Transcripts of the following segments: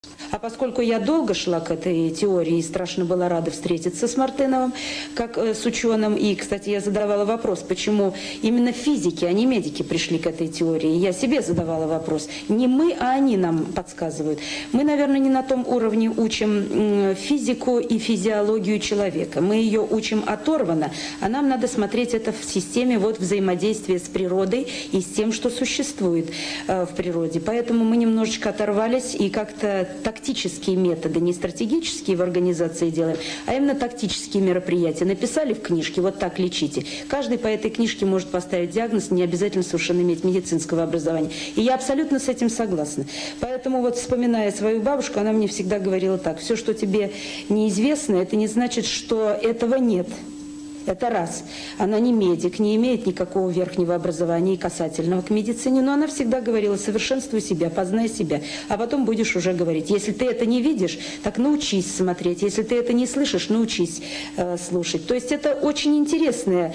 А поскольку я долго шла к этой теории и страшно была рада встретиться с Мартыновым, как с ученым, и, кстати, я задавала вопрос, почему именно физики, а не медики пришли к этой теории. Я себе задавала вопрос. Не мы, а они нам подсказывают. Мы, наверное, не на том уровне учим физику и физиологию человека. Мы ее учим оторванно, а нам надо смотреть это в системе вот взаимодействия с природой и с тем, что существует в природе. Поэтому мы немножечко оторвались и как-то тактические методы, не стратегические в организации делаем, а именно тактические мероприятия. Написали в книжке, вот так лечите. Каждый по этой книжке может поставить диагноз, не обязательно совершенно иметь медицинского образования. И я абсолютно с этим согласна. Поэтому вот вспоминая свою бабушку, она мне всегда говорила так: все, что тебе неизвестно, это не значит, что этого нет. Это раз. Она не медик, не имеет никакого верхнего образования и касательного к медицине, но она всегда говорила: совершенствуй себя, познай себя, а потом будешь уже говорить. Если ты это не видишь, так научись смотреть. Если ты это не слышишь, научись слушать. То есть это очень интересная,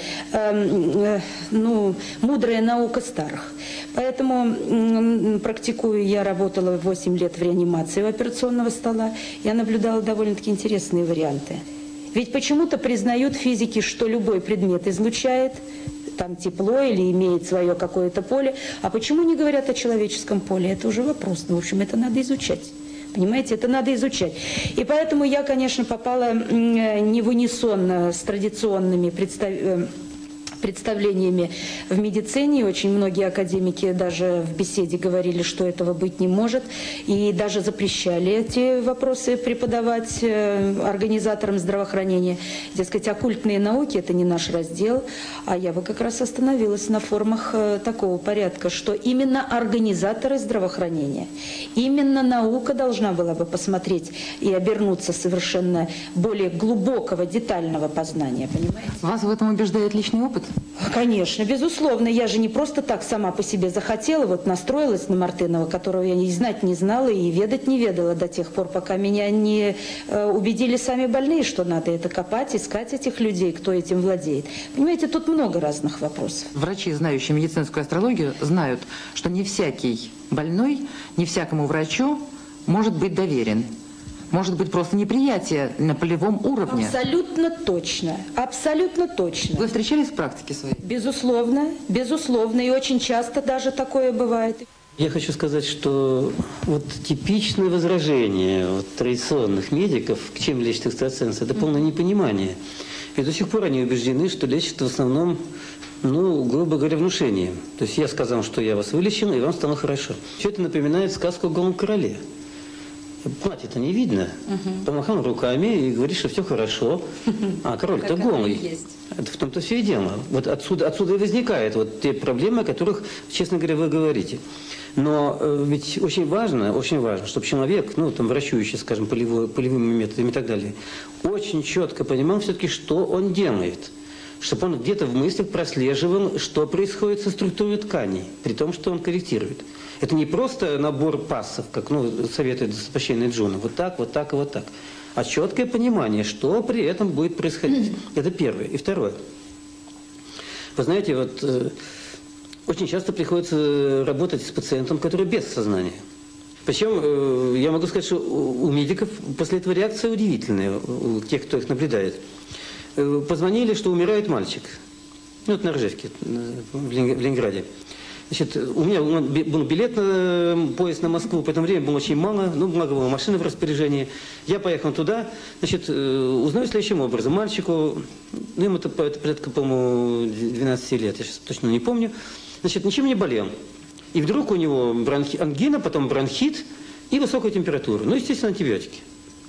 мудрая наука старых. Поэтому практикую, я работала 8 лет в реанимации у операционного стола, я наблюдала довольно-таки интересные варианты. Ведь почему-то признают физики, что любой предмет излучает там тепло или имеет свое какое-то поле. А почему не говорят о человеческом поле? Это уже вопрос. Ну, в общем, это надо изучать. Понимаете, это надо изучать. И поэтому я, конечно, попала не в унисон с традиционными представлениями в медицине. Очень многие академики даже в беседе говорили, что этого быть не может. И даже запрещали эти вопросы преподавать организаторам здравоохранения. Дескать, оккультные науки – это не наш раздел. А я бы как раз остановилась на формах такого порядка, что именно организаторы здравоохранения, именно наука должна была бы посмотреть и обернуться совершенно более глубокого, детального познания. Понимаете? Вас в этом убеждает личный опыт? Конечно, безусловно. Я же не просто так сама по себе захотела, вот настроилась на Мартынова, которого я не знать не знала и ведать не ведала до тех пор, пока меня не убедили сами больные, что надо это копать, искать этих людей, кто этим владеет. Понимаете, тут много разных вопросов. Врачи, знающие медицинскую астрологию, знают, что не всякий больной, не всякому врачу может быть доверен. Может быть просто неприятие на полевом уровне. Абсолютно точно. Абсолютно точно. Вы встречались в практике своей? Безусловно. Безусловно. И очень часто даже такое бывает. Я хочу сказать, что вот типичное возражение традиционных медиков, к чем лечат экстрасенсы, это полное непонимание. И до сих пор они убеждены, что лечат в основном, грубо говоря, внушением. То есть я сказал, что я вас вылечил, и вам стало хорошо. Все это напоминает сказку о голом короле. Платье-то не видно, помахал руками и говорит, что все хорошо, а король-то голый. Это в том-то все и дело. Вот отсюда и возникают вот те проблемы, о которых, честно говоря, вы говорите. Но ведь очень важно, чтобы человек, врачующий, скажем, полевыми методами и так далее, очень четко понимал все-таки, что он делает. Чтобы он где-то в мыслях прослеживал, что происходит со структурой тканей, при том, что он корректирует. Это не просто набор пассов, как советует достопочтенный Джуна, вот так, вот так и вот так. А четкое понимание, что при этом будет происходить. Это первое. И второе. Вы знаете, очень часто приходится работать с пациентом, который без сознания. Причем, я могу сказать, что у медиков после этого реакция удивительная, у тех, кто их наблюдает. Позвонили, что умирает мальчик. На Ржевке, в Ленинграде. Значит, у меня был билет на поезд на Москву, по этому времени было очень мало, благо было машина в распоряжении. Я поехал туда, узнаю следующим образом. Мальчику, ему это порядка, по-моему, 12 лет, я сейчас точно не помню, ничем не болел. И вдруг у него ангина, потом бронхит и высокая температура. Естественно, антибиотики.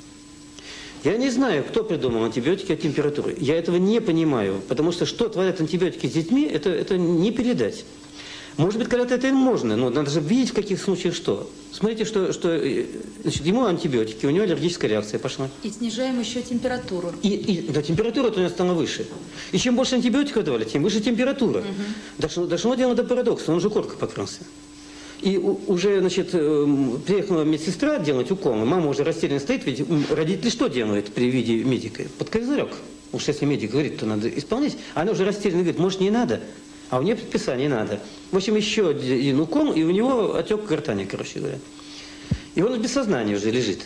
Я не знаю, кто придумал антибиотики от температуры. Я этого не понимаю, потому что творят антибиотики с детьми, это не передать. Может быть, когда-то это и можно, но надо же видеть, в каких случаях что. Смотрите, что ему антибиотики, у него аллергическая реакция пошла. И снижаем еще температуру. Да, температура у него стала выше. И чем больше антибиотиков давали, тем выше температура. Дошло дело до парадокса, он же коркой покрылся. И уже, приехала медсестра делать уколы, мама уже растерянно стоит, ведь родители что делают при виде медика? Под козырек. Уж если медик говорит, то надо исполнять. А она уже растерянно говорит, может, не надо? А у нее предписание надо. В общем, еще один укол, и у него отек гортани, короче говоря. И он без сознания уже лежит.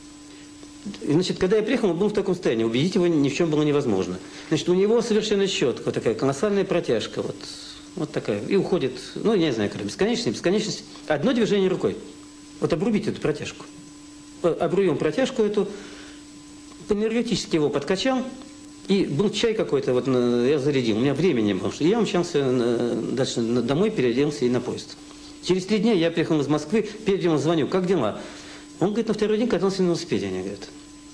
И, значит, когда я приехал, он был в таком состоянии, убедить его ни в чем было невозможно. Значит, у него совершенно четко вот такая колоссальная протяжка, вот такая, и уходит, ну, я не знаю, как бесконечность. Одно движение рукой. Вот обрубить эту протяжку. Обрубим протяжку эту, энергетически его подкачал, и был чай какой-то, вот я зарядил, у меня времени не было, что я умчался дальше домой, переоделся и на поезд. Через 3 дня я приехал из Москвы, перед ним звоню, как дела? Он говорит, на второй день катался на велосипеде, они говорят.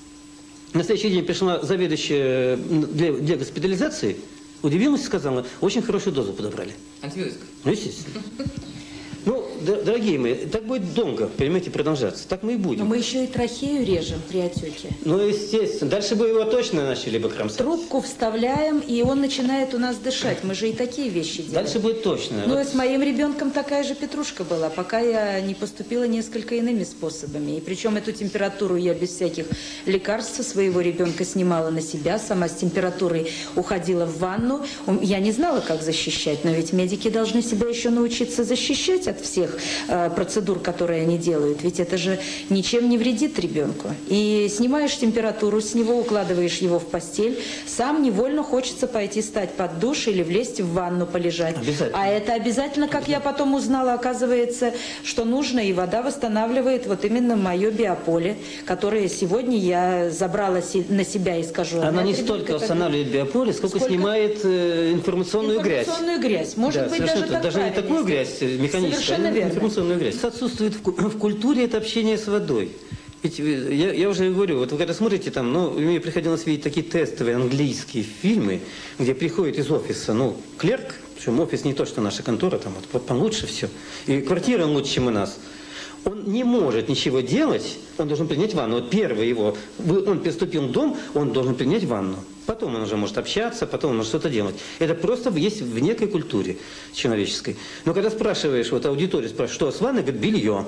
На следующий день пришла заведующая для госпитализации, удивилась и сказала, очень хорошую дозу подобрали. Антибиотик. Ну, естественно. Ну, дорогие мои, так будет долго, понимаете, продолжаться. Так мы и будем. Но мы еще и трахею режем при отеке. Ну, естественно. Дальше бы его точно начали бы кромсать. Трубку вставляем, и он начинает у нас дышать. Мы же и такие вещи делаем. Дальше будет точно. Ну, Вот. и с моим ребенком такая же петрушка была, пока я не поступила несколько иными способами. И причем эту температуру я без всяких лекарств своего ребенка снимала на себя, сама с температурой уходила в ванну. Я не знала, как защищать, но ведь медики должны себя еще научиться защищать от всех процедур, которые они делают. Ведь это же ничем не вредит ребенку. И снимаешь температуру с него, укладываешь его в постель, сам невольно хочется пойти стать под душ или влезть в ванну полежать. А это обязательно, как я потом узнала, оказывается, что нужно, и вода восстанавливает вот именно мое биополе, которое сегодня я забрала на себя и скажу. Она не столько восстанавливает биополе, сколько снимает информационную грязь. Информационную грязь. Может быть, даже не такую грязь механическую, совершенно верно. Информационную грязь. Отсутствует в культуре это общение с водой. Ведь я уже говорю, вот вы когда смотрите там, ну, мне приходилось видеть такие тестовые английские фильмы, где приходит из офиса, ну, клерк, причем офис не то, что наша контора, там вот получше все, и квартира лучше, чем у нас. Он не может ничего делать, он должен принять ванну. Вот первый его, он переступил в дом, он должен принять ванну. Потом он уже может общаться, потом он может что-то делать. Это просто есть в некой культуре человеческой. Но когда спрашиваешь, вот аудиторию спрашиваешь, что с ванной, говорит, белье.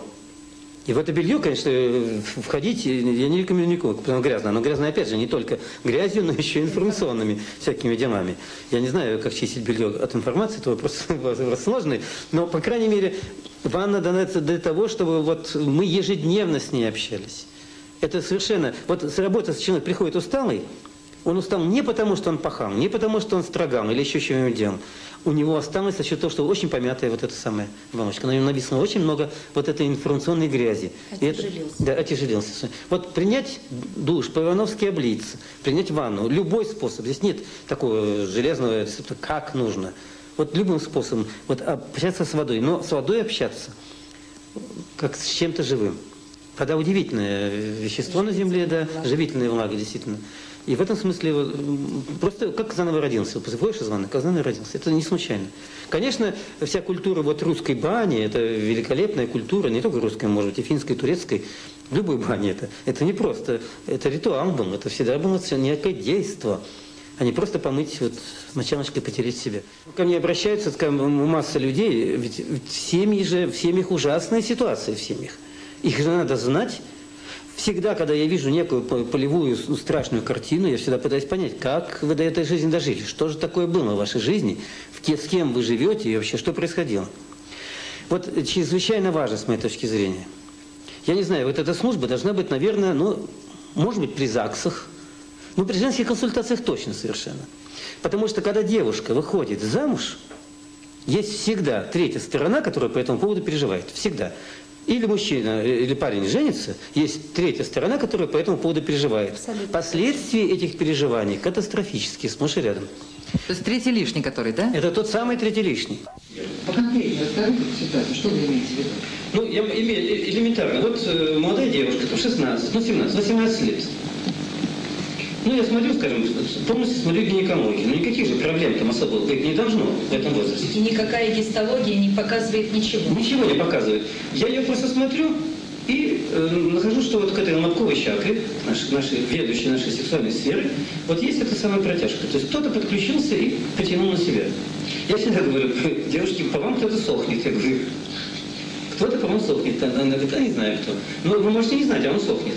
И в это белье, конечно, входить я не рекомендую никому, потому что грязно. Оно грязно, опять же, не только грязью, но еще и информационными всякими делами. Я не знаю, как чистить белье от информации, это вопрос сложный. Но, по крайней мере, ванна дана для того, чтобы вот мы ежедневно с ней общались. Это совершенно... Вот с работы человек приходит усталый, он устал не потому, что он пахал, не потому, что он строгал или еще чего-нибудь делал. У него осталось за счет того, что очень помятая вот эта самая оболочка. На нем написано очень много вот этой информационной грязи. Отяжелился. Да, отяжелился. Вот принять душ, по-ивановски облиться, принять ванну, любой способ. Здесь нет такого железного рецепта, как нужно. Вот любым способом. Вот общаться с водой. Но с водой общаться, как с чем-то живым. Вода удивительное вещество на земле, да, живительная влага, действительно. И в этом смысле просто как заново родился. Выходишь из ванны, как заново родился. Это не случайно. Конечно, вся культура вот русской бани, это великолепная культура, не только русская, может быть, и финской, и турецкой. В любой бане это не просто, это ритуал был, это всегда было некое действие. А не просто помыть, вот, мочалочкой потереть себя. Ко мне обращаются, масса людей, ведь в семьях ужасная ситуация в семьях. Их же надо знать. Всегда, когда я вижу некую полевую страшную картину, я всегда пытаюсь понять, как вы до этой жизни дожили, что же такое было в вашей жизни, с кем вы живете и вообще что происходило. Вот чрезвычайно важно с моей точки зрения. Я не знаю, вот эта служба должна быть, наверное, ну, может быть, при ЗАГСах, но при женских консультациях точно совершенно. Потому что когда девушка выходит замуж, есть всегда третья сторона, которая по этому поводу переживает. Всегда. Или мужчина, или парень женится, есть третья сторона, которая по этому поводу переживает. Абсолютно. Последствия этих переживаний катастрофические, сплошь и рядом. То есть третий лишний, который, да? Это тот самый третий лишний. Поконкретнее расскажите ситуацию, что вы имеете в виду? Ну, я имею элементарно. Вот молодая девушка, там 16, ну 17, 18 лет. Ну, я смотрю, скажем, полностью смотрю гинекологию. Ну, никаких же проблем там особо быть не должно в этом возрасте. И никакая гистология не показывает ничего. Ничего не показывает. Я ее просто смотрю и нахожу, что вот к этой лобковой чакре, нашей ведущей нашей сексуальной сферы, вот есть эта самая протяжка. То есть кто-то подключился и потянул на себя. Я всегда говорю, девушки, по вам кто-то сохнет. Я говорю, кто-то по вам сохнет. Она говорит, я не знаю кто. Ну, вы можете не знать, а он сохнет.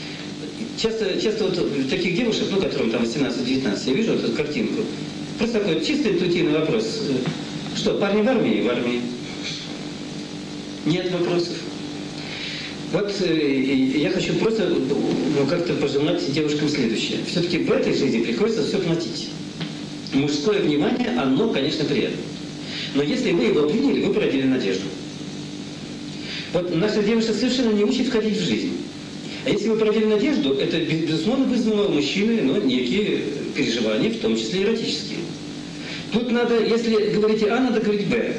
Часто вот таких девушек, ну, которым там 18-19, я вижу эту картинку. Просто такой чисто интуитивный вопрос. Что, парни в армии? В армии. Нет вопросов. Вот я хочу просто как-то пожелать девушкам следующее. Все-таки в этой жизни приходится все платить. Мужское внимание, оно, конечно, приятно. Но если вы его приняли, вы породили надежду. Вот наша девушка совершенно не учит входить в жизнь. А если вы породили надежду, это, безусловно, вызвало у мужчины некие переживания, в том числе эротические. Тут надо, если говорите А, надо говорить Б.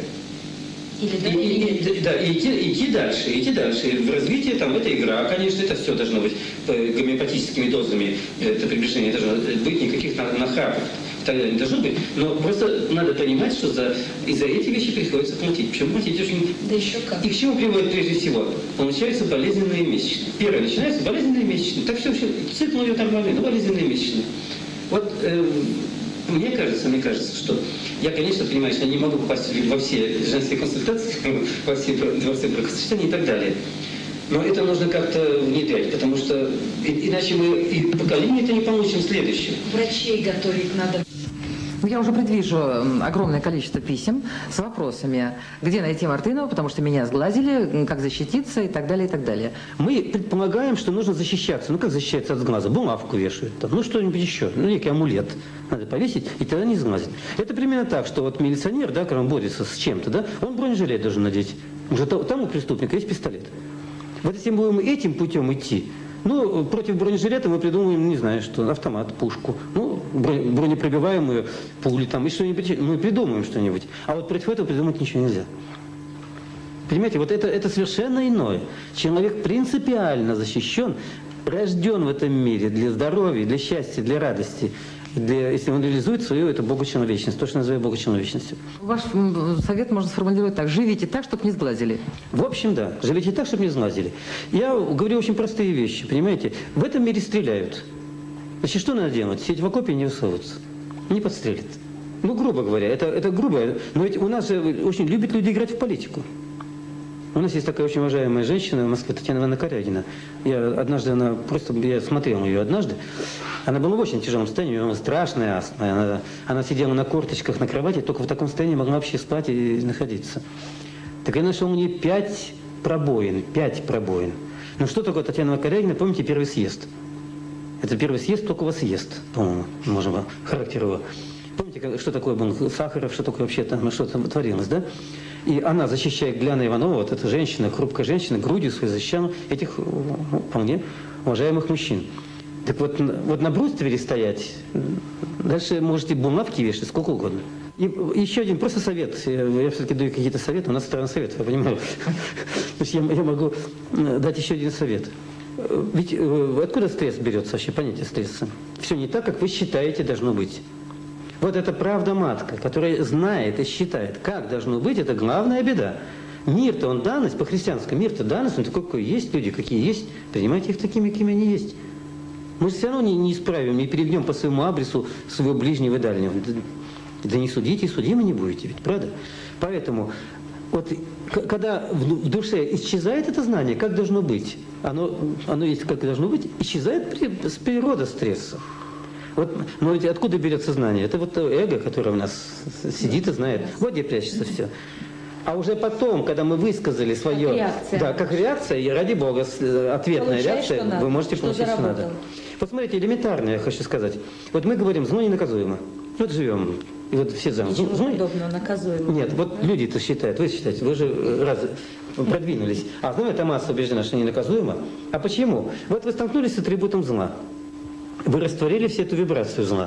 Идти дальше. В развитии там это игра, конечно, это все должно быть гомеопатическими дозами, это приближение должно быть, никаких нахрапов тогда не должно быть. Но просто надо понимать, что и за эти вещи приходится платить. Причем платить очень... Да еще как. И к чему приводит прежде всего? Получаются болезненные месячные. Первое, начинаются болезненные месячные. Так все, цикл у нее нормальный, но болезненные месячные. Вот мне кажется, что я, конечно, понимаю, что я не могу попасть во все женские консультации, во все дворцы бракосочетания и так далее. Но это нужно как-то внедрять, потому что иначе мы и поколение-то не получим следующее. Врачей готовить надо. Я уже предвижу огромное количество писем с вопросами, где найти Мартынова, потому что меня сглазили, как защититься и так далее, и так далее. Мы предполагаем, что нужно защищаться. Ну, как защищаться от сглаза? Бумажку вешают, там, ну, что-нибудь еще, ну, некий амулет надо повесить, и тогда не сглазит. Это примерно так, что вот милиционер, да, когда он борется с чем-то, да, он бронежилет должен надеть. Уже там у преступника есть пистолет. Вот если мы будем этим путем идти, ну, против бронежилета мы придумаем, не знаю, что, автомат, пушку, ну, бронепробиваемую пули там, и что-нибудь, мы придумаем что-нибудь. А вот против этого придумать ничего нельзя. Понимаете, вот это совершенно иное. Человек принципиально защищен, рожден в этом мире для здоровья, для счастья, для радости. Если он реализует свою эту богочеловечность, то, что называют богочеловечностью. Ваш совет можно сформулировать так: живите так, чтобы не сглазили. В общем, да. Живите так, чтобы не сглазили. Я говорю очень простые вещи, понимаете. В этом мире стреляют. Значит, что надо делать? Сидеть в окопе и не высовываться. Не подстрелят. Ну, грубо говоря, это грубо. Но ведь у нас же очень любят люди играть в политику. У нас есть такая очень уважаемая женщина в Москве, Татьяна Ивановна Корягина. Я смотрел ее однажды. Она была в очень тяжелом состоянии, у нее страшная астма. Она сидела на корточках на кровати, только в таком состоянии могла вообще спать и находиться. Так я нашел у нее 5 пробоин. Ну что такое Татьяна Корягина? Помните первый съезд? Это первый съезд, только съезд, по-моему, можем характер его. Помните, что такое был Сахаров, что такое вообще там, что там творилось, да? И она, защищая Гляна Иванова, вот эта женщина, хрупкая женщина, грудью своей защищала этих вполне уважаемых мужчин. Так вот на бруствере стоять, дальше можете бумажки вешать сколько угодно. И еще один просто совет, я все-таки даю какие-то советы, у нас страна советов, я понимаю. То есть я могу дать еще один совет. Ведь откуда стресс берется вообще, понятие стресса? Все не так, как вы считаете должно быть. Вот эта правда-матка, которая знает и считает, как должно быть, это главная беда. Мир-то он данность, по-христиански, мир-то данность, он такой, какой есть, люди какие есть, принимайте их такими, какими они есть. Мы же все равно не исправим, не перегнем по своему адресу своего ближнего и дальнего. Да не судите, и судимы не будете, ведь правда? Поэтому вот когда в душе исчезает это знание, как должно быть, оно есть как должно быть, исчезает с природа стресса. Вот, но ведь откуда берется знание? Это вот эго, которое у нас сидит и знает. Вот где прячется все. А уже потом, когда мы высказали свое... Как реакция. Да, как реакция, и ради бога, ответная Получаешь, реакция, вы можете получить, что надо. Вот смотрите, элементарно я хочу сказать. Вот мы говорим, зло ненаказуемо. Вот живем, и вот все знаем. Ничего подобного, наказуемо. Нет, вот люди-то считают, вы считаете, вы же раз продвинулись. А зло, эта масса убеждена, что ненаказуемо. А почему? Вот вы столкнулись с атрибутом зла. Вы растворили всю эту вибрацию зла.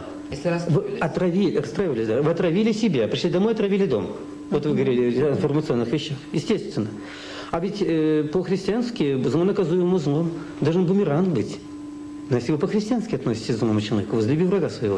Вы расстраивались, да? Вы отравили себя, пришли домой, отравили дом. Вот вы говорили о информационных вещах. Естественно. А ведь по-христиански зло наказуемо злом. Должен бумеранг быть. Но если вы по-христиански относитесь к злому человеку, возлюби врага своего.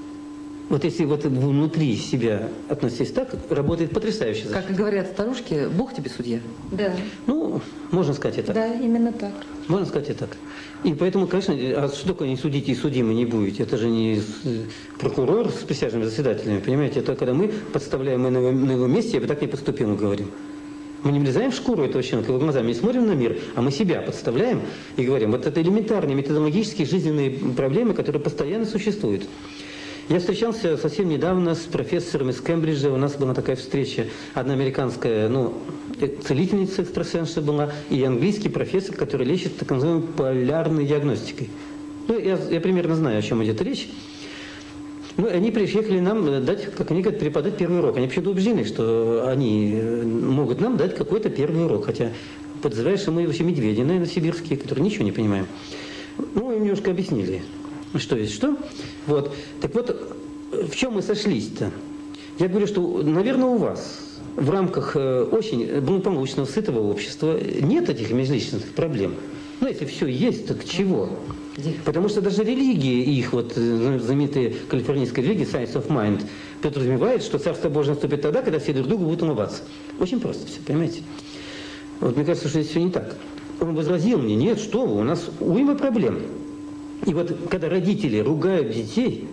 Вот если вот внутри себя относитесь так, работает потрясающе защита. Как говорят старушки, Бог тебе судья. Да. Ну, можно сказать и так. Да, именно так. Можно сказать и так. И поэтому, конечно, а что такое не судите и судимы не будете? Это же не прокурор с присяжными заседателями, понимаете? Это когда мы подставляем на его месте, я бы так не поступил, мы говорим. Мы не влезаем в шкуру этого человека, его глазами не смотрим на мир, а мы себя подставляем и говорим, вот это элементарные методологические жизненные проблемы, которые постоянно существуют. Я встречался совсем недавно с профессором из Кембриджа. У нас была такая встреча. Одна американская, целительница экстрасенсша была, и английский профессор, который лечит так называемой полярной диагностикой. Я примерно знаю, о чем идет речь. Они приехали нам дать, как они говорят, преподать первый урок. Они почему-то убеждены, что они могут нам дать какой-то первый урок. Хотя подозреваешь, что мы вообще медведи, наверное, сибирские, которые ничего не понимаем. Им немножко объяснили, что есть что. Вот. Так вот, в чем мы сошлись-то? Я говорю, что, наверное, у вас в рамках очень благополучного, сытого общества нет этих межличностных проблем. Если все есть, так чего? Потому что даже религии, их знаменитая калифорнийская религия Science of Mind, подразумевает, что Царство Божие наступит тогда, когда все друг другу будут улыбаться. Очень просто все, понимаете? Мне кажется, что здесь все не так. Он возразил мне: нет, что вы, у нас уйма проблем. И когда родители ругают детей,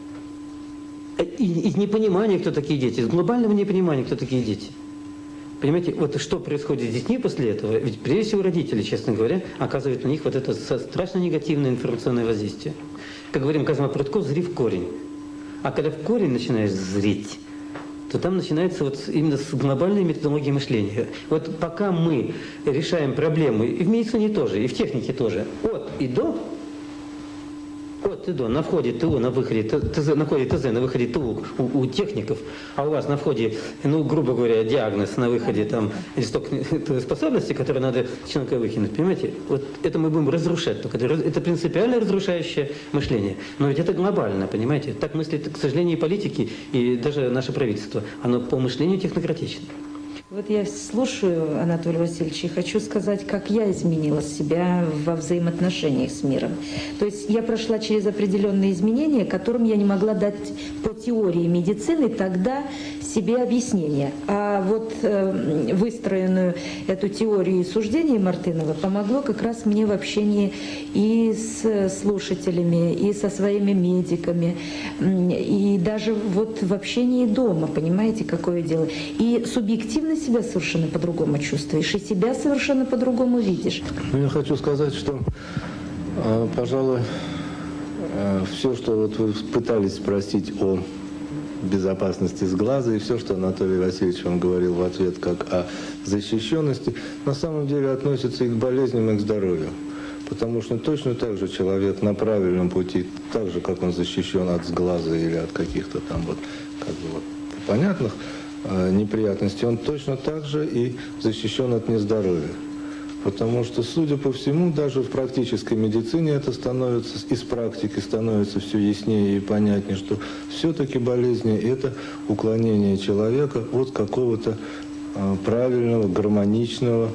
из непонимания, кто такие дети, из глобального непонимания, кто такие дети. Понимаете, что происходит с детьми после этого? Ведь прежде всего родители, честно говоря, оказывают на них это страшно негативное информационное воздействие. Как говорим Казьма Прутков, зри в корень. А когда в корень начинаешь зрить, то там начинается именно с глобальной методологии мышления. Пока мы решаем проблемы, и в медицине тоже, и в технике тоже, от и до, на входе ТУ, на выходе ТЗ, на входе ТЗ, на выходе ТУ у техников, а у вас на входе, грубо говоря, диагноз, на выходе листок способности, который надо человека выкинуть, понимаете? Это мы будем разрушать. Только это принципиально разрушающее мышление. Но ведь это глобально, понимаете? Так мыслят, к сожалению, и политики, и даже наше правительство. Оно по мышлению технократично. Я слушаю Анатолия Васильевича и хочу сказать, как я изменила себя во взаимоотношениях с миром. То есть я прошла через определенные изменения, которым я не могла дать по теории медицины тогда себе объяснение. А выстроенную эту теорию суждений Мартынова помогло как раз мне в общении и с слушателями, и со своими медиками, и даже в общении дома, понимаете, какое дело. И субъективно себя совершенно по-другому чувствуешь, и себя совершенно по-другому видишь. Я хочу сказать, что, пожалуй, все, что вы пытались спросить о безопасности с глаза, и все, что Анатолий Васильевич вам говорил в ответ как о защищенности, на самом деле относится и к болезням, и к здоровью. Потому что точно так же человек на правильном пути, так же, как он защищен от сглаза или от каких-то понятных неприятностей, он точно так же и защищен от нездоровья. Потому что, судя по всему, даже в практической медицине это становится, из практики становится все яснее и понятнее, что все-таки болезни – это уклонение человека от какого-то правильного, гармоничного,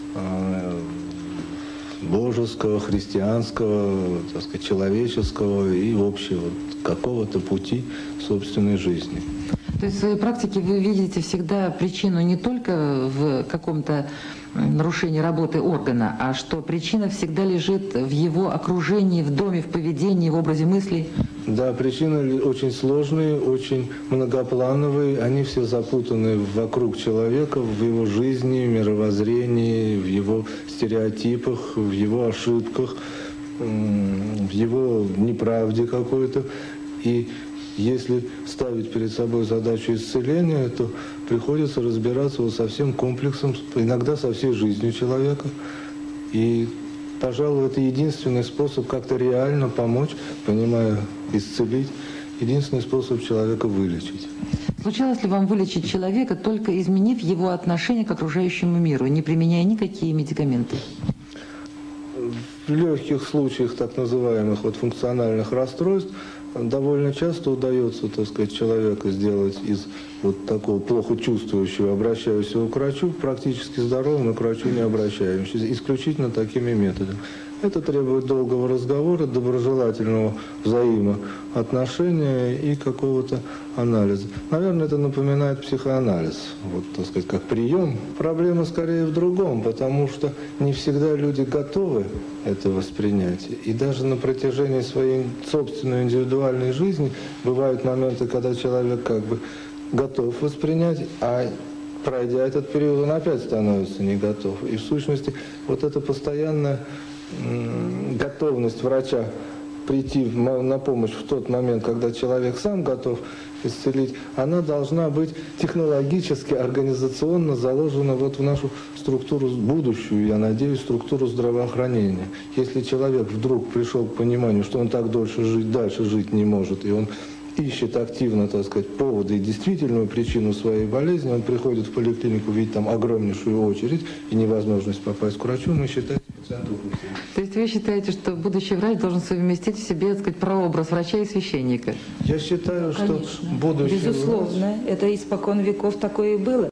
божеского, христианского, человеческого и общего какого-то пути собственной жизни. То есть в своей практике вы видите всегда причину не только в каком-то нарушении работы органа, а что причина всегда лежит в его окружении, в доме, в поведении, в образе мыслей? Да, причины очень сложные, очень многоплановые, они все запутаны вокруг человека, в его жизни, мировоззрении, в его стереотипах, в его ошибках, в его неправде какой-то. И если ставить перед собой задачу исцеления, то приходится разбираться со всем комплексом, иногда со всей жизнью человека. И, пожалуй, это единственный способ как-то реально помочь, понимая, исцелить, единственный способ человека вылечить. Случалось ли вам вылечить человека, только изменив его отношение к окружающему миру, не применяя никакие медикаменты? В легких случаях так называемых функциональных расстройств довольно часто удается, человека сделать из такого плохо чувствующего, обращающегося к врачу, практически здоровым и к врачу не обращающимся, исключительно такими методами. Это требует долгого разговора, доброжелательного взаимоотношения и какого-то анализа. Наверное, это напоминает психоанализ, как прием. Проблема скорее в другом, потому что не всегда люди готовы это воспринять. И даже на протяжении своей собственной индивидуальной жизни бывают моменты, когда человек готов воспринять, а пройдя этот период, он опять становится не готов. И в сущности, эта постоянная готовность врача прийти на помощь в тот момент, когда человек сам готов исцелить, она должна быть технологически, организационно заложена вот в нашу структуру будущую, я надеюсь, структуру здравоохранения. Если человек вдруг пришел к пониманию, что он так дальше жить не может, и он ищет активно, так сказать, поводы и действительную причину своей болезни, он приходит в поликлинику, видит там огромнейшую очередь и невозможность попасть к врачу, мы считаем пациенту. То есть вы считаете, что будущий врач должен совместить в себе, так сказать, прообраз врача и священника? Я считаю, что Конечно. будущий Безусловно, это испокон веков такое и было.